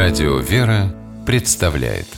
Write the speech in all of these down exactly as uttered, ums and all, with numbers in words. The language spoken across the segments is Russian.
Радио «Вера» представляет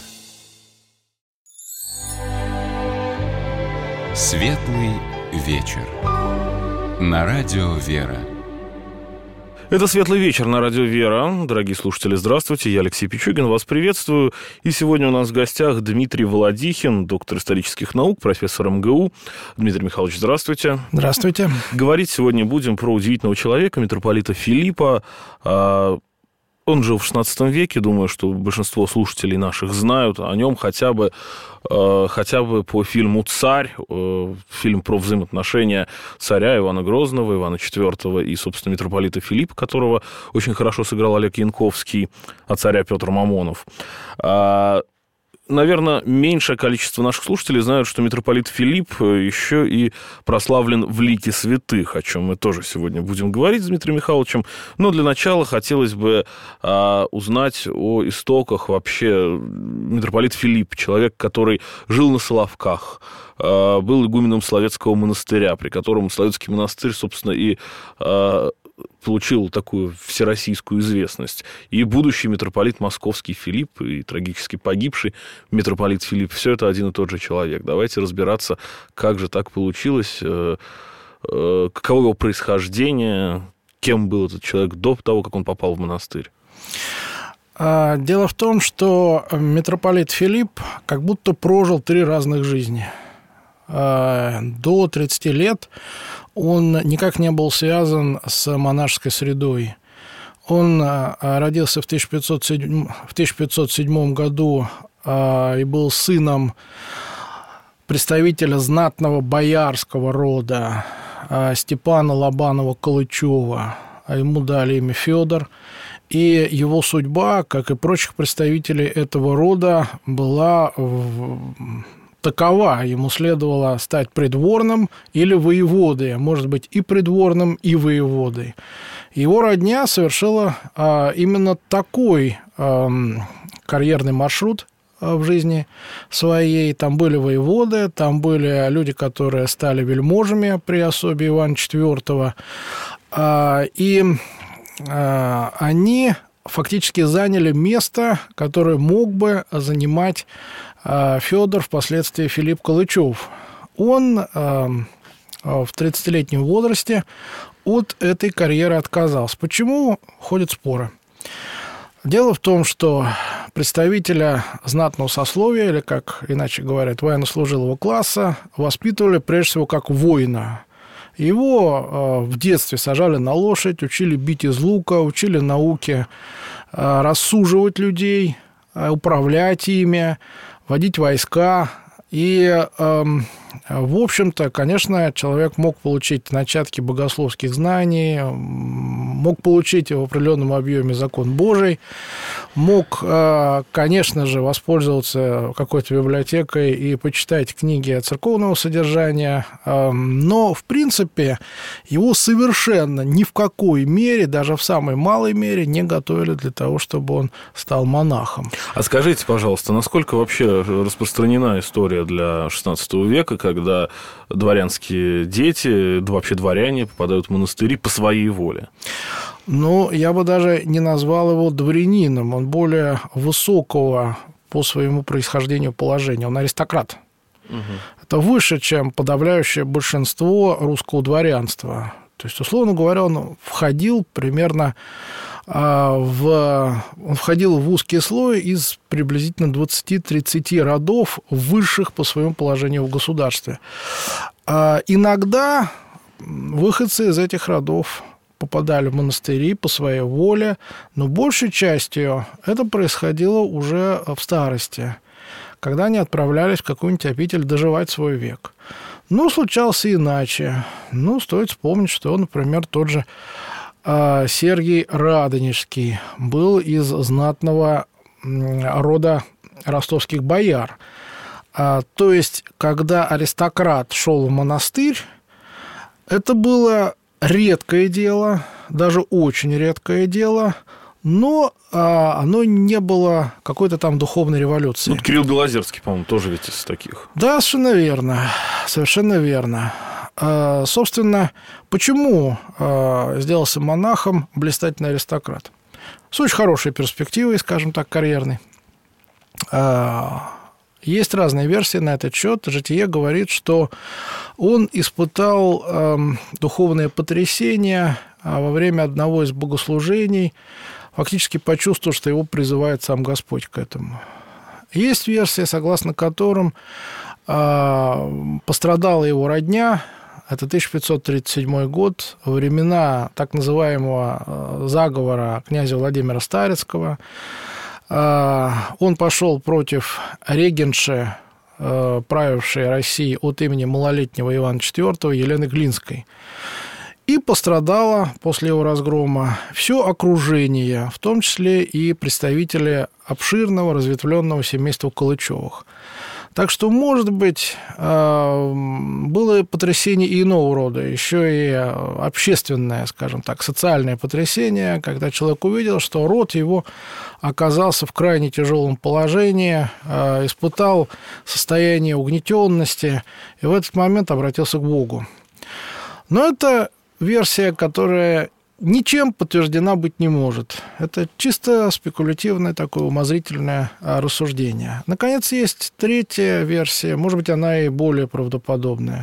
Светлый вечер на Радио «Вера». Это «Светлый вечер» на Радио «Вера». Дорогие слушатели, здравствуйте. Я Алексей Пичугин, вас приветствую. И сегодня у нас в гостях Дмитрий Володихин, доктор исторических наук, профессор эм гэ у. Дмитрий Михайлович, здравствуйте. Здравствуйте. Говорить сегодня будем про удивительного человека, митрополита Филиппа. Он жил в шестнадцатом веке, думаю, что большинство слушателей наших знают о нем хотя бы, э, хотя бы по фильму «Царь», э, фильм про взаимоотношения царя Ивана Грозного, Ивана четвёртого и, собственно, митрополита Филиппа, которого очень хорошо сыграл Олег Янковский, а царя Петр Мамонов. А, наверное, меньшее количество наших слушателей знают, что митрополит Филипп еще и прославлен в лике святых, о чем мы тоже сегодня будем говорить с Дмитрием Михайловичем. Но для начала хотелось бы а, узнать о истоках вообще митрополит Филипп, человек, который жил на Соловках, а, был игуменом Соловецкого монастыря, при котором Соловецкий монастырь, собственно, и а, получил такую всероссийскую известность. И будущий митрополит московский Филипп, и трагически погибший митрополит Филипп, все это один и тот же человек. Давайте разбираться, как же так получилось, каково его происхождение, кем был этот человек до того, как он попал в монастырь. Дело в том, что митрополит Филипп как будто прожил три разных жизни. До тридцати лет он никак не был связан с монашеской средой. Он родился в тысяча пятьсот седьмом году и был сыном представителя знатного боярского рода Степана Лобанова-Калычева. Ему дали имя Федор. И его судьба, как и прочих представителей этого рода, была такова: ему следовало стать придворным или воеводой, а может быть и придворным, и воеводой. Его родня совершила а, именно такой а, карьерный маршрут а, в жизни своей. Там были воеводы, там были люди, которые стали вельможами при особе Ивана четвёртого, а, и а, они фактически заняли место, которое мог бы занимать Федор, впоследствии Филипп Калычев. Он в тридцатилетнем возрасте от этой карьеры отказался. Почему? Ходят споры. Дело в том, что представителя знатного сословия, или, как иначе говорят, военнослужилого класса, воспитывали прежде всего как воина. Его в детстве сажали на лошадь, учили бить из лука, учили науке рассуживать людей, управлять ими, водить войска. И, э, в общем-то, конечно, человек мог получить начатки богословских знаний, мог получить в определенном объеме закон Божий, мог, э, конечно же, воспользоваться какой-то библиотекой и почитать книги церковного содержания, э, но, в принципе, его совершенно ни в какой мере, даже в самой малой мере, не готовили для того, чтобы он стал монахом. А скажите, пожалуйста, насколько вообще распространена история для шестнадцатого века, когда дворянские дети, вообще дворяне, попадают в монастыри по своей воле? Ну, я бы даже не назвал его дворянином. Он более высокого по своему происхождению положения. Он аристократ. Угу. Это выше, чем подавляющее большинство русского дворянства. То есть, условно говоря, он входил примерно в... Он входил в узкий слой из приблизительно двадцати-тридцати родов, высших по своему положению в государстве. Иногда выходцы из этих родов попадали в монастыри по своей воле, но большей частью это происходило уже в старости, когда они отправлялись в какую-нибудь обитель доживать свой век. Ну, случалось иначе. Ну, стоит вспомнить, что, например, тот же Сергий Радонежский был из знатного рода ростовских бояр. То есть, когда аристократ шел в монастырь, это было редкое дело, даже очень редкое дело, но а, оно не было какой-то там духовной революции. Вот Кирилл Белозерский, по-моему, тоже ведь из таких. Да, совершенно верно, совершенно верно. А, собственно, почему а, сделался монахом блистательный аристократ? с очень хорошей перспективой, скажем так, карьерной. Есть разные версии на этот счет. Житие говорит, что он испытал э, духовное потрясение во время одного из богослужений, фактически почувствовал, что его призывает сам Господь к этому. Есть версия, согласно которым э, пострадала его родня. Это тысяча пятьсот тридцать седьмой год, времена так называемого заговора князя Владимира Старицкого. Он пошел против регенши, правившей Россией от имени малолетнего Ивана четвёртого Елены Глинской. И пострадало после его разгрома все окружение, в том числе и представители обширного разветвленного семейства Калычевых. Так что, может быть, было потрясение и иного рода, еще и общественное, скажем так, социальное потрясение, когда человек увидел, что род его оказался в крайне тяжелом положении, испытал состояние угнетенности и в этот момент обратился к Богу. Но это версия, которая ничем подтверждена быть не может. Это чисто спекулятивное такое умозрительное рассуждение. Наконец, есть третья версия, может быть, она и более правдоподобная.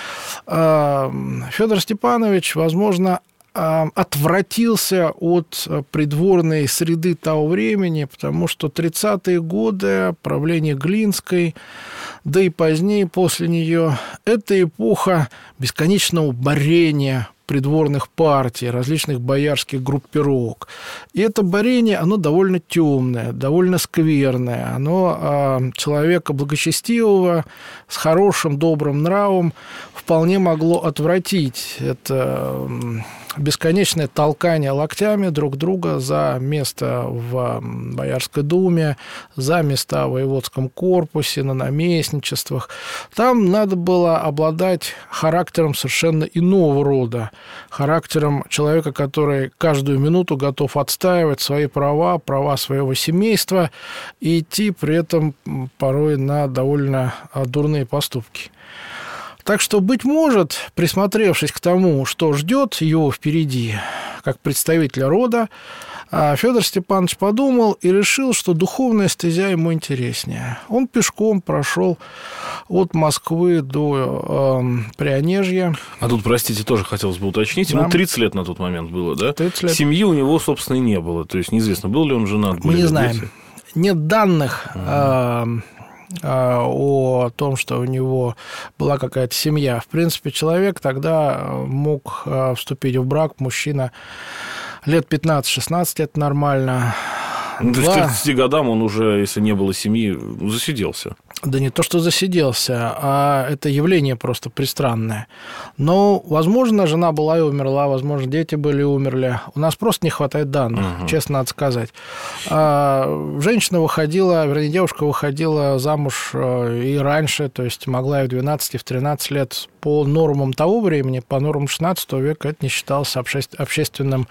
Федор Степанович, возможно, отвратился от придворной среды того времени, потому что тридцатые годы, правление Глинской, да и позднее, после нее, это эпоха бесконечного борения придворных партий, различных боярских группировок. И это борение, оно довольно темное, довольно скверное. Оно а, человека благочестивого, с хорошим, добрым нравом вполне могло отвратить. Это бесконечное толкание локтями друг друга за место в Боярской думе, за места в воеводском корпусе, на наместничествах. Там надо было обладать характером совершенно иного рода, характером человека, который каждую минуту готов отстаивать свои права, права своего семейства и идти при этом порой на довольно дурные поступки. Так что, быть может, присмотревшись к тому, что ждет его впереди, как представителя рода, Федор Степанович подумал и решил, что духовная стезя ему интереснее. Он пешком прошел от Москвы до э, Прионежья. А тут, простите, тоже хотелось бы уточнить. Ему да. тридцать лет на тот момент было, да? тридцать лет. Семьи у него, собственно, и не было. То есть неизвестно, был ли он женат. Мы не знаем. Дети? Нет данных... Uh-huh. э, о том, что у него была какая-то семья. В принципе, человек тогда мог вступить в брак, мужчина лет пятнадцать-шестнадцать, это нормально. Ну, то есть к тридцати годам он уже, если не было семьи, засиделся. Да не то, что засиделся, а это явление просто пристранное. Но, возможно, жена была и умерла, возможно, дети были и умерли. У нас просто не хватает данных, угу. честно надо сказать. А женщина выходила, вернее, девушка выходила замуж и раньше, то есть могла и в двенадцать, и в тринадцать лет. По нормам того времени, по нормам шестнадцатого века, это не считалось общественным,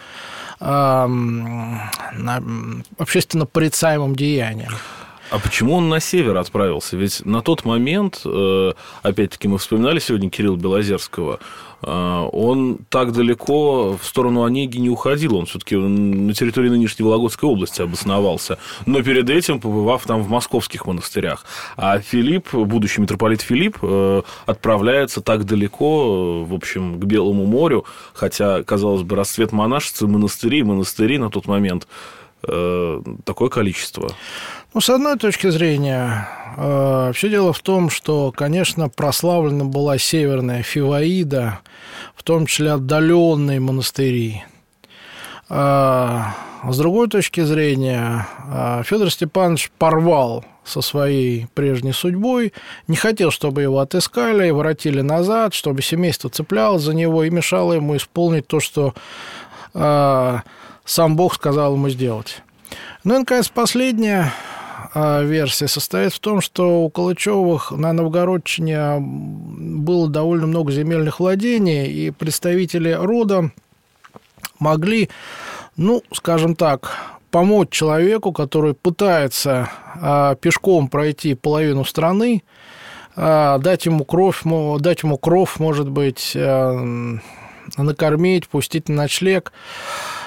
общественно порицаемым деянием. А почему он на север отправился? Ведь на тот момент, опять-таки, мы вспоминали сегодня Кирилла Белозерского, он так далеко в сторону Онеги не уходил. Он все-таки на территории нынешней Вологодской области обосновался, но перед этим побывав там в московских монастырях. А Филипп, будущий митрополит Филипп, отправляется так далеко, в общем, к Белому морю, хотя, казалось бы, расцвет монашества, монастыри, монастыри на тот момент такое количество. Ну, с одной точки зрения, э, все дело в том, что, конечно, прославлена была северная Фиваида, в том числе отдаленные монастыри. Э, с другой точки зрения, э, Федор Степанович порвал со своей прежней судьбой, не хотел, чтобы его отыскали и воротили назад, чтобы семейство цеплялось за него и мешало ему исполнить то, что э, сам Бог сказал ему сделать. Ну и, наконец, последняя версия состоит в том, что у Калычевых на Новгородчине было довольно много земельных владений, и представители рода могли, ну, скажем так, помочь человеку, который пытается пешком пройти половину страны, дать ему кровь, дать ему кров, может быть, накормить, пустить на ночлег.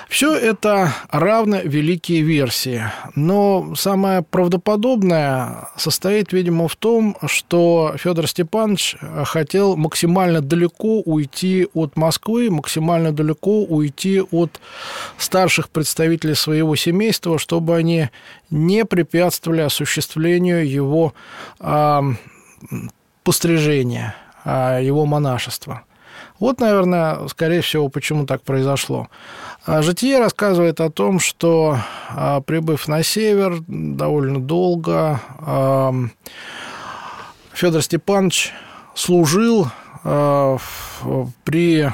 Все это равно великие версии, но самое правдоподобное состоит, видимо, в том, что Федор Степанович хотел максимально далеко уйти от Москвы, максимально далеко уйти от старших представителей своего семейства, чтобы они не препятствовали осуществлению его а, пострижения, а, его монашества. Вот, наверное, скорее всего, почему так произошло. Житие рассказывает о том, что, прибыв на север довольно долго, Федор Степанович служил при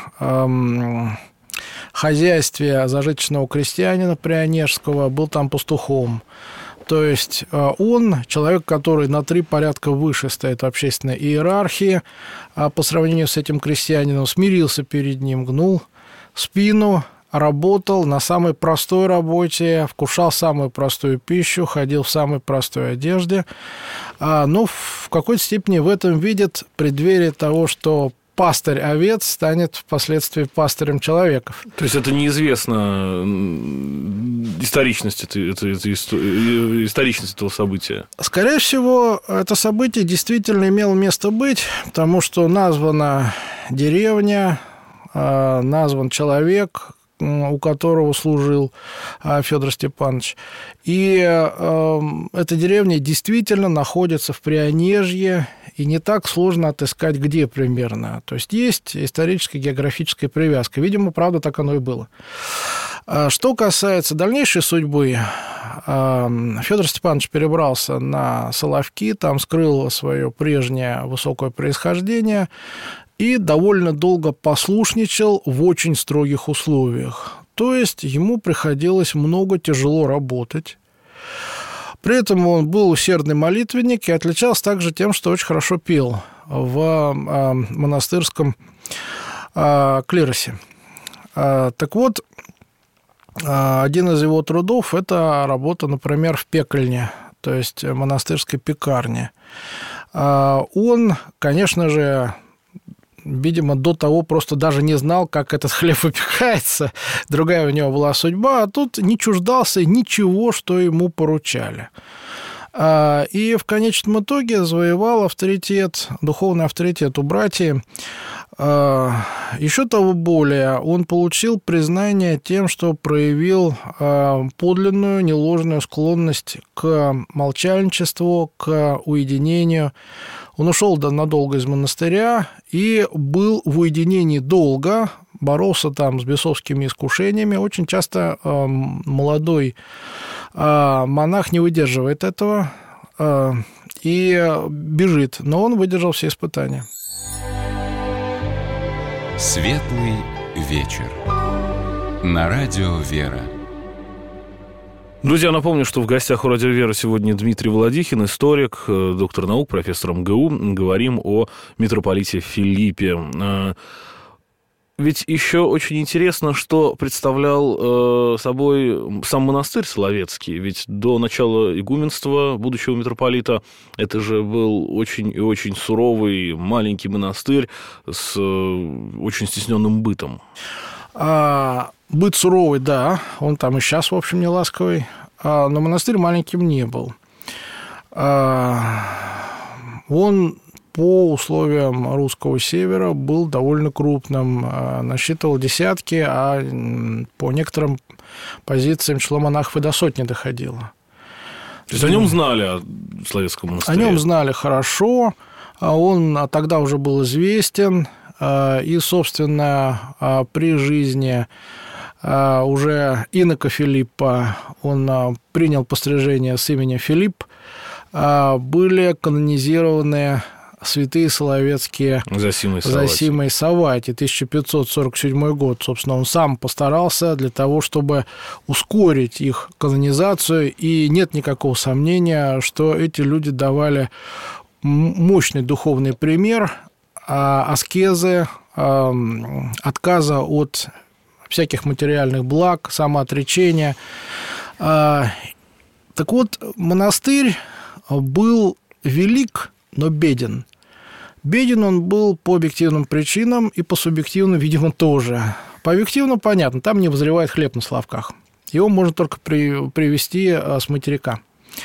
хозяйстве зажиточного крестьянина прионежского, был там пастухом. То есть он человек, который на три порядка выше стоит в общественной иерархии, а по сравнению с этим крестьянином, смирился перед ним, гнул спину, работал на самой простой работе, вкушал самую простую пищу, ходил в самой простой одежде. Но в какой-то степени в этом видит преддверие того, что пастырь овец станет впоследствии пастырем человеков. То есть это неизвестно историчность, это, это, это, историчность этого события? Скорее всего, это событие действительно имело место быть, потому что названа деревня, назван человек, у которого служил Федор Степанович. И э, эта деревня действительно находится в Прионежье, и не так сложно отыскать, где примерно. То есть есть историческая географическая привязка. Видимо, правда, так оно и было. Что касается дальнейшей судьбы, Федор Степанович перебрался на Соловки, там скрыл свое прежнее высокое происхождение и довольно долго послушничал в очень строгих условиях. То есть ему приходилось много тяжело работать. При этом он был усердный молитвенник и отличался также тем, что очень хорошо пел в монастырском клиросе. Так вот, один из его трудов – это работа, например, в пекельне, то есть монастырской пекарне. Он, конечно же, видимо, до того просто даже не знал, как этот хлеб выпекается. Другая у него была судьба, а тут не чуждался ничего, что ему поручали. И в конечном итоге завоевал авторитет, духовный авторитет у братьев. Еще того более, он получил признание тем, что проявил подлинную, неложную склонность к молчальничеству, к уединению. Он ушел надолго из монастыря и был в уединении долго, боролся там с бесовскими искушениями. Очень часто молодой монах не выдерживает этого и бежит, но он выдержал все испытания. Светлый вечер. На радио «Вера». Друзья, напомню, что в гостях у «Радио Вера» сегодня Дмитрий Володихин, историк, доктор наук, профессор эм гэ у. Говорим о митрополите Филиппе. Ведь еще очень интересно, что представлял собой сам монастырь Соловецкий. Ведь до начала игуменства будущего митрополита это же был очень и очень суровый маленький монастырь с очень стесненным бытом. А, быт суровый, да, он там и сейчас, в общем, не ласковый, а, но монастырь маленьким не был. А, он по условиям русского севера был довольно крупным, насчитывал десятки, а по некоторым позициям число монахов и до сотни доходило. То есть о нем знали, о Соловецком монастыре? О нем знали хорошо, он тогда уже был известен, и, собственно, при жизни уже инока Филиппа он принял пострижение с именем Филипп, были канонизированы святые Соловецкие Зосимой Зосимой Саввати, тысяча пятьсот сорок седьмой год. Собственно, он сам постарался для того, чтобы ускорить их канонизацию, и нет никакого сомнения, что эти люди давали мощный духовный пример аскезы, отказа от всяких материальных благ, самоотречения. Так вот, монастырь был велик, но беден. Беден он был по объективным причинам и по субъективным, видимо, тоже. По объективно понятно, там не вызревает хлеб на Соловках. Его можно только при, привезти с материка.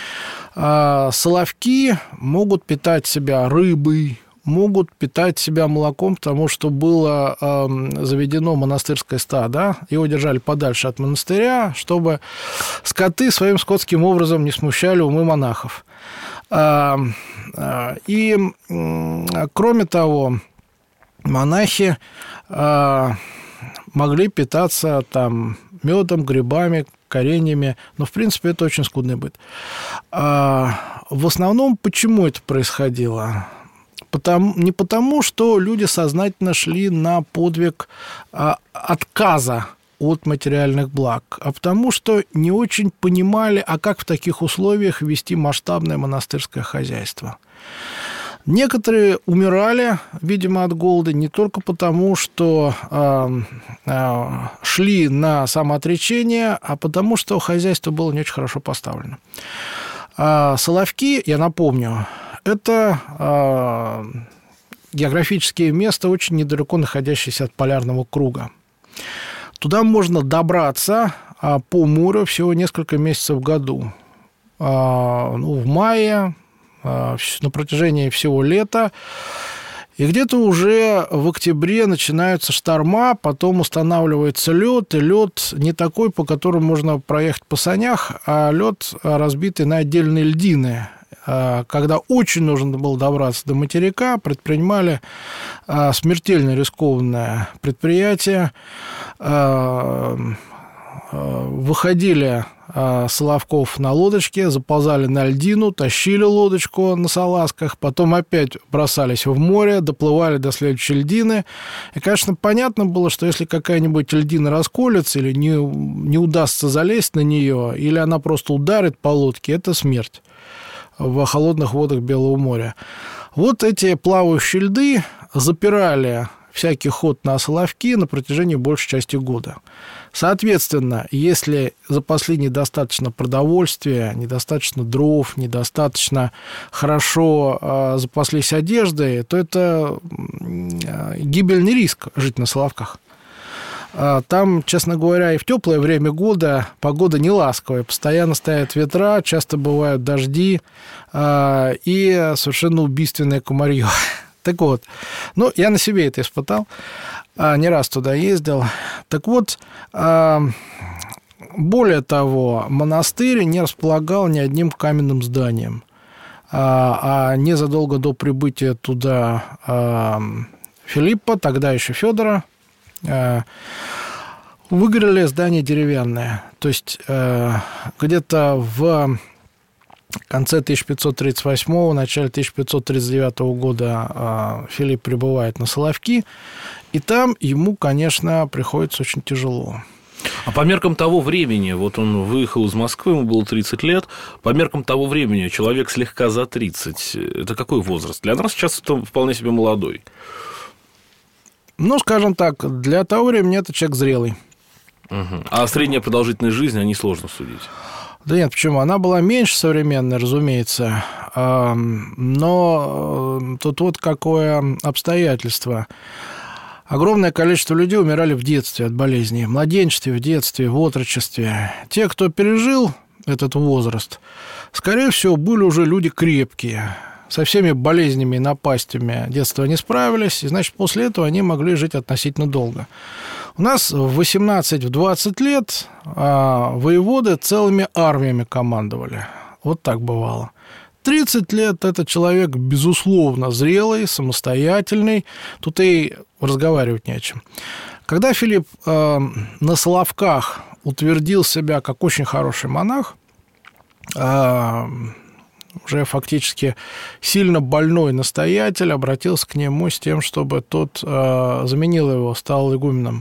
Соловки могут питать себя рыбой, могут питать себя молоком, потому что было э, заведено монастырское стадо, его держали подальше от монастыря, чтобы скоты своим скотским образом не смущали умы монахов. Э, э, и, э, кроме того, монахи э, могли питаться там медом, грибами, кореньями, но, в принципе, это очень скудный быт. Э, в основном, почему это происходило? Потому, не потому, что люди сознательно шли на подвиг а, отказа от материальных благ, а потому, что не очень понимали, а как в таких условиях вести масштабное монастырское хозяйство. Некоторые умирали, видимо, от голода не только потому, что а, а, шли на самоотречение, а потому, что хозяйство было не очень хорошо поставлено. А Соловки, я напомню, это э, географическое место, очень недалеко находящееся от полярного круга. Туда можно добраться э, по морю всего несколько месяцев в году. Э, ну, в мае, э, на протяжении всего лета. И где-то уже в октябре начинаются шторма, потом устанавливается лед, и лед не такой, по которому можно проехать по санях, а лед разбитый на отдельные льдины. Когда очень нужно было добраться до материка, предпринимали смертельно рискованное предприятие, выходили Соловков на лодочке, заползали на льдину, тащили лодочку на салазках, потом опять бросались в море, доплывали до следующей льдины. И, конечно, понятно было, что если какая-нибудь льдина расколется или не, не удастся залезть на нее, или она просто ударит по лодке, это смерть в холодных водах Белого моря. Вот эти плавающие льды запирали всякий ход на Соловки на протяжении большей части года. Соответственно, если запасли недостаточно продовольствия, недостаточно дров, недостаточно хорошо э, запаслись одеждой, то это гибельный риск жить на Соловках. Там, честно говоря, и в теплое время года погода не ласковая, постоянно стоят ветра, часто бывают дожди и совершенно убийственное комарье. Так вот, ну, я на себе это испытал, не раз туда ездил. Так вот, более того, монастырь не располагал ни одним каменным зданием, а незадолго до прибытия туда Филиппа, тогда еще Федора, выгорели здания деревянные. То есть где-то в конце тысяча пятьсот тридцать восьмого, начале тысяча пятьсот тридцать девятого года Филипп прибывает на Соловки, и там ему, конечно, приходится очень тяжело. А по меркам того времени, вот он выехал из Москвы, ему было тридцать лет, по меркам того времени человек слегка за тридцать, это какой возраст? Для нас сейчас это вполне себе молодой. Ну, скажем так, для того времени это человек зрелый. Угу. А средняя продолжительность жизни, о ней сложно судить. Да нет, почему? Она была меньше современной, разумеется, но тут вот какое обстоятельство. Огромное количество людей умирали в детстве от болезней, в младенчестве, в детстве, в отрочестве. Те, кто пережил этот возраст, скорее всего, были уже люди крепкие, со всеми болезнями и напастями детства не справились, и, значит, после этого они могли жить относительно долго. У нас в восемнадцать-двадцать лет а, воеводы целыми армиями командовали. Вот так бывало. тридцать лет – это человек, безусловно, зрелый, самостоятельный. Тут и разговаривать не о чем. Когда Филипп а, на Соловках утвердил себя как очень хороший монах, а, уже фактически сильно больной настоятель обратился к нему с тем, чтобы тот э, заменил его, стал игуменом.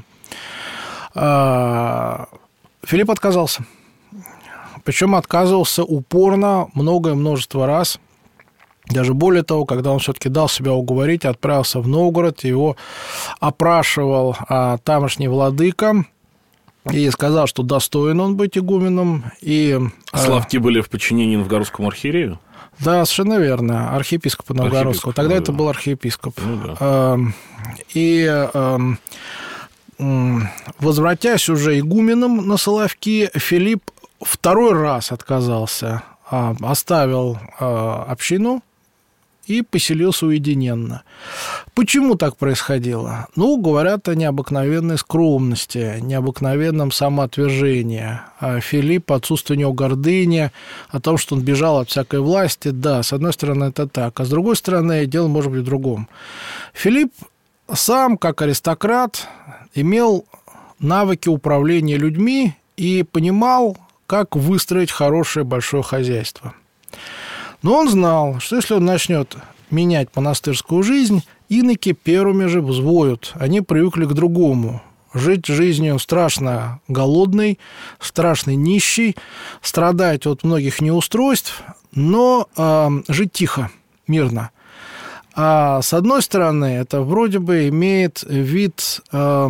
Э, Филипп отказался. Причем отказывался упорно, многое множество раз. Даже более того, когда он все-таки дал себя уговорить, отправился в Новгород, его опрашивал э, тамошний владыка, и сказал, что достоин он быть игуменом. И, Соловки э... были в подчинении новгородскому архиерею? Да, совершенно верно, архиепископа Новгородского. Тогда ну, это да. был архиепископ. Ну, да. И возвратясь уже игуменом на Соловки, Филипп второй раз отказался, оставил общину и поселился уединенно. Почему так происходило? Ну, говорят о необыкновенной скромности, необыкновенном самоотвержении. Филипп, отсутствие у него гордыни, о том, что он бежал от всякой власти. Да, с одной стороны, это так. А с другой стороны, дело может быть в другом. Филипп сам, как аристократ, имел навыки управления людьми и понимал, как выстроить хорошее большое хозяйство. Но он знал, что если он начнет менять монастырскую жизнь, иноки первыми же взвоют. Они привыкли к другому. Жить жизнью страшно голодной, страшно нищей, страдать от многих неустройств, но э, жить тихо, мирно. А с одной стороны, это вроде бы имеет вид э,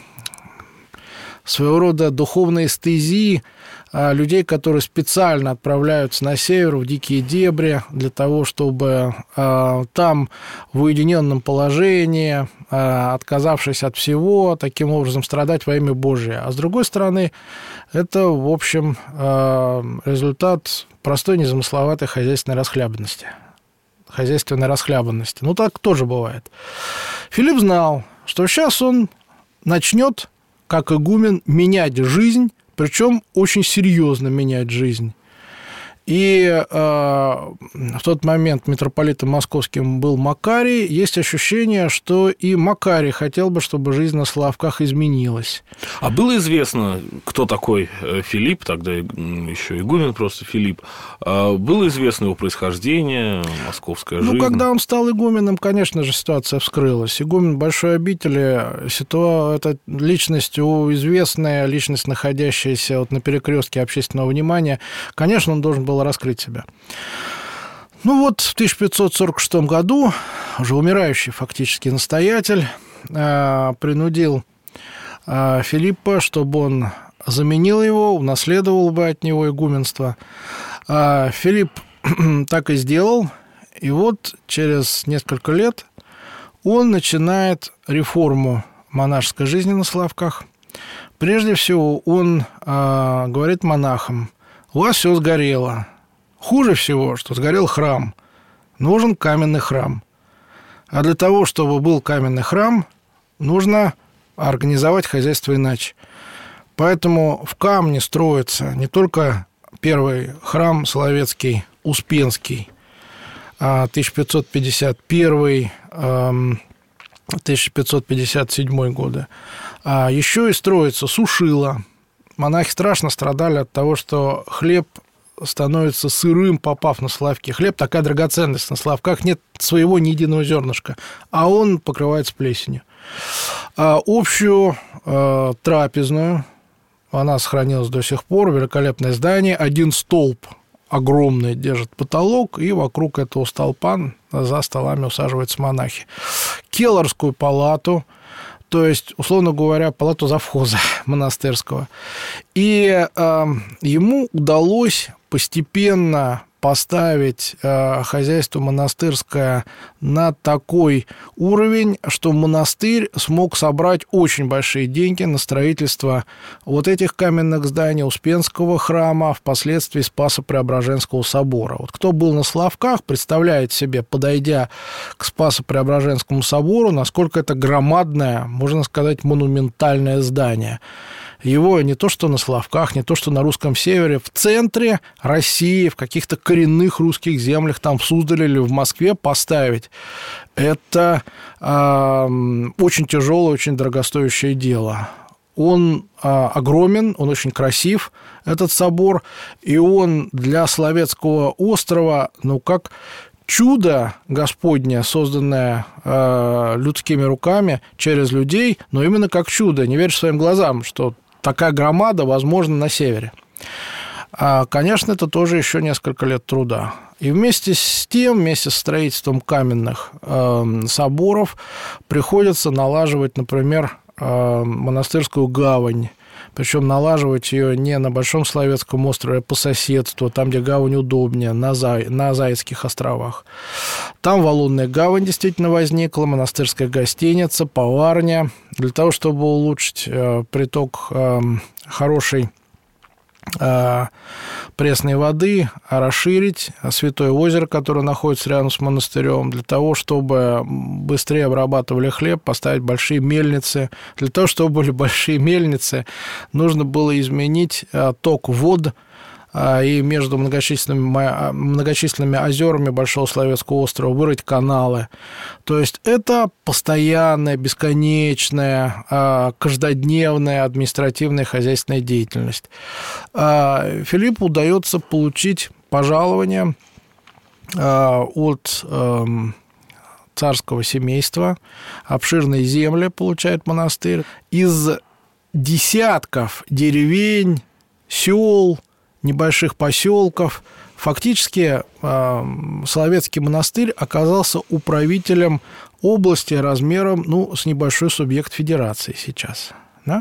своего рода духовной эстезии, людей, которые специально отправляются на север, в дикие дебри, для того, чтобы э, там в уединенном положении, э, отказавшись от всего, таким образом страдать во имя Божие. А с другой стороны, это, в общем, э, результат простой, незамысловатой хозяйственной расхлябанности. Хозяйственной расхлябанности. Ну, так тоже бывает. Филипп знал, что сейчас он начнет, как игумен, менять жизнь, причем очень серьезно менять жизнь. И э, в тот момент митрополитом московским был Макарий. Есть ощущение, что и Макарий хотел бы, чтобы жизнь на Соловках изменилась. А было известно, кто такой Филипп, тогда еще игумен просто Филипп, было известно его происхождение, московская жизнь? Ну, когда он стал игуменом, конечно же, ситуация вскрылась. Игумен большой обители, ситуа... это личность известная, личность, находящаяся вот на перекрестке общественного внимания. Конечно, он должен был раскрыть себя. Ну вот, в тысяча пятьсот сорок шестом году уже умирающий фактически настоятель э, принудил э, Филиппа, чтобы он заменил его, унаследовал бы от него игуменство. Э, Филипп так и сделал, и вот через несколько лет он начинает реформу монашеской жизни на Соловках. Прежде всего, он э, говорит монахам: у вас все сгорело. Хуже всего, что сгорел храм. Нужен каменный храм. А для того, чтобы был каменный храм, нужно организовать хозяйство иначе. Поэтому в камне строится не только первый храм Соловецкий, Успенский, тысяча пятьсот пятьдесят первый — тысяча пятьсот пятьдесят седьмой годы, а еще и строится Сушила. Монахи страшно страдали от того, что хлеб становится сырым, попав на Соловки. Хлеб – такая драгоценность. На Соловках нет своего ни единого зернышка, а он покрывается плесенью. А общую э, трапезную, она сохранилась до сих пор, великолепное здание, один столб огромный держит потолок, и вокруг этого столпа за столами усаживаются монахи. Келарскую палату, то есть, условно говоря, палату завхоза монастырского. И э, ему удалось постепенно поставить э, хозяйство монастырское на такой уровень, что монастырь смог собрать очень большие деньги на строительство вот этих каменных зданий, Успенского храма, впоследствии Спасо-Преображенского собора. Вот кто был на Соловках, представляет себе, подойдя к Спасо-Преображенскому собору, насколько это громадное, можно сказать, монументальное здание. Его не то что на Соловках, не то что на русском севере, в центре России, в каких-то коренных русских землях, там в Суздале или в Москве поставить, это э, очень тяжелое, очень дорогостоящее дело. Он э, огромен, он очень красив, этот собор, и он для Соловецкого острова, ну, как чудо Господне, созданное э, людскими руками через людей, но именно как чудо. Не веришь своим глазам, что такая громада возможна на севере. А, конечно, это тоже еще несколько лет труда. И вместе с тем, вместе с строительством каменных э, соборов приходится налаживать, например, э, монастырскую гавань. причем налаживать ее не на Большом Соловецком острове, а по соседству, там, где гавань удобнее, на, Зай, на Зайцких островах. Там валунная гавань действительно возникла, монастырская гостиница, поварня. Для того, чтобы улучшить э, приток э, хорошей пресной воды, а расширить Святое озеро, которое находится рядом с монастырем, для того, чтобы быстрее обрабатывали хлеб, поставить большие мельницы. Для того, чтобы были большие мельницы, нужно было изменить ток вод, и между многочисленными, многочисленными озерами Большого Соловецкого острова вырыть каналы. То есть это постоянная, бесконечная, каждодневная административная хозяйственная деятельность. Филиппу удается получить пожалование от царского семейства, обширные земли получает монастырь. Из десятков деревень, сел, небольших поселков. Фактически Соловецкий монастырь оказался управителем области размером, ну, с небольшой субъект федерации сейчас. Да?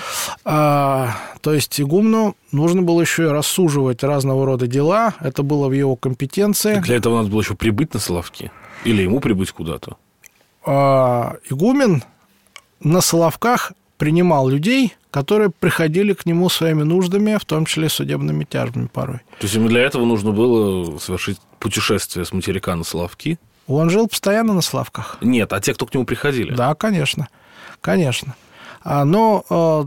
А, то есть игумну нужно было еще и рассуживать разного рода дела. Это было в его компетенции. Так для этого надо было еще прибыть на Соловки? Или ему прибыть куда-то? А, игумен на Соловках принимал людей, которые приходили к нему своими нуждами, в том числе судебными тяжбами порой. То есть ему для этого нужно было совершить путешествие с материка на Соловки? Он жил постоянно на Соловках. Нет, а те, кто к нему приходили? Да, конечно, конечно. Но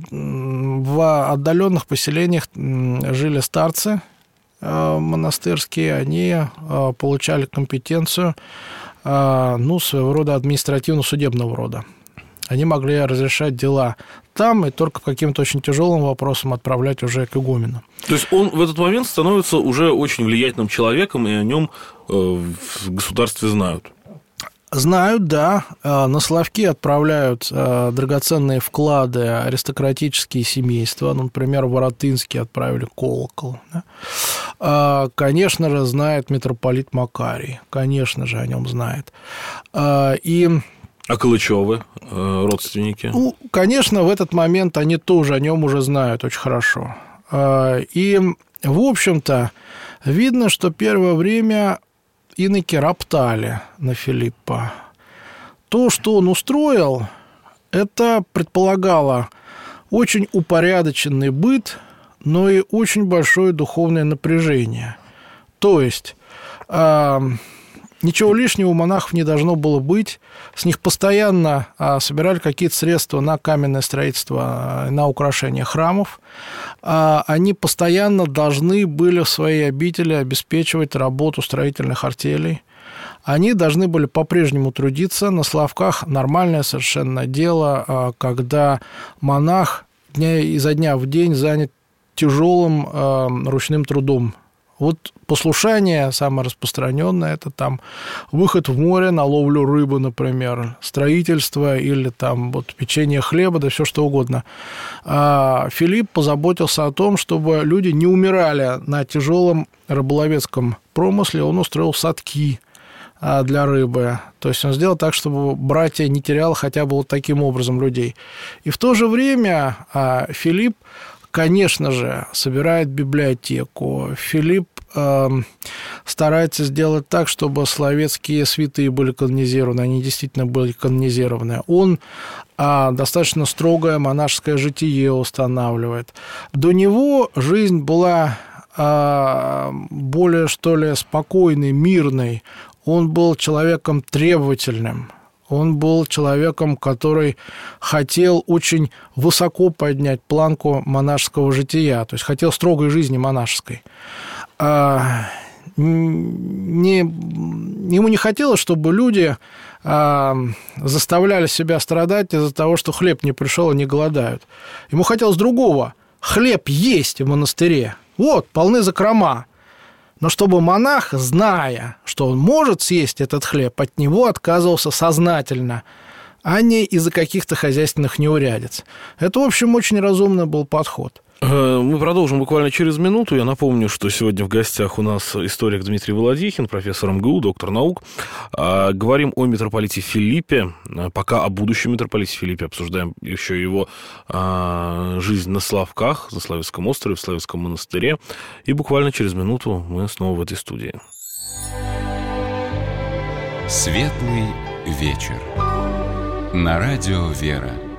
в отдаленных поселениях жили старцы монастырские, они получали компетенцию, ну, своего рода административно-судебного рода. Они могли разрешать дела там и только по каким-то очень тяжелым вопросам отправлять уже к игумену. То есть он в этот момент становится уже очень влиятельным человеком, и о нем в государстве знают? Знают, да. На Соловки отправляют драгоценные вклады аристократические семейства. Ну, например, в Воротынске отправили колокол. Да? Конечно же, знает митрополит Макарий. Конечно же, о нем знает. И... А Калычёвы, родственники? Ну, конечно, в этот момент они тоже о нем уже знают очень хорошо. И, в общем-то, видно, что первое время иноки роптали на Филиппа. То, что он устроил, это предполагало очень упорядоченный быт, но и очень большое духовное напряжение. То есть... Ничего лишнего у монахов не должно было быть. С них постоянно собирали какие-то средства на каменное строительство, на украшение храмов. Они постоянно должны были в своей обители обеспечивать работу строительных артелей. Они должны были по-прежнему трудиться. На Соловках нормальное совершенно дело, когда монах дня, изо дня в день занят тяжелым ручным трудом. Вот послушание самое распространенное, это там выход в море на ловлю рыбы, например, строительство или там вот печенье хлеба, да все что угодно. А Филипп позаботился о том, чтобы люди не умирали на тяжелом рыболовецком промысле. Он устроил садки для рыбы. То есть он сделал так, чтобы братья не терял хотя бы вот таким образом людей. И в то же время Филипп, конечно же, собирает библиотеку. Филипп э, старается сделать так, чтобы соловецкие святые были канонизированы. Они действительно были канонизированы. Он э, достаточно строгое монашеское житие устанавливает. До него жизнь была э, более, что ли, спокойной, мирной. Он был человеком требовательным. Он был человеком, который хотел очень высоко поднять планку монашеского жития, то есть хотел строгой жизни монашеской. Не, ему не хотелось, чтобы люди заставляли себя страдать из-за того, что хлеб не пришел и не голодают. Ему хотелось другого. Хлеб есть в монастыре. Вот, полны закрома. Но чтобы монах, зная, что он может съесть этот хлеб, от него отказывался сознательно, а не из-за каких-то хозяйственных неурядиц. Это, в общем, очень разумный был подход. Мы продолжим буквально через минуту. Я напомню, что сегодня в гостях у нас историк Дмитрий Володихин, профессор эм гэ у, доктор наук. Говорим о митрополите Филиппе. Пока о будущем митрополите Филиппе. Обсуждаем еще его жизнь на Славках, на Славянском острове, в Славянском монастыре. И буквально через минуту мы снова в этой студии. Светлый вечер. На радио «Вера».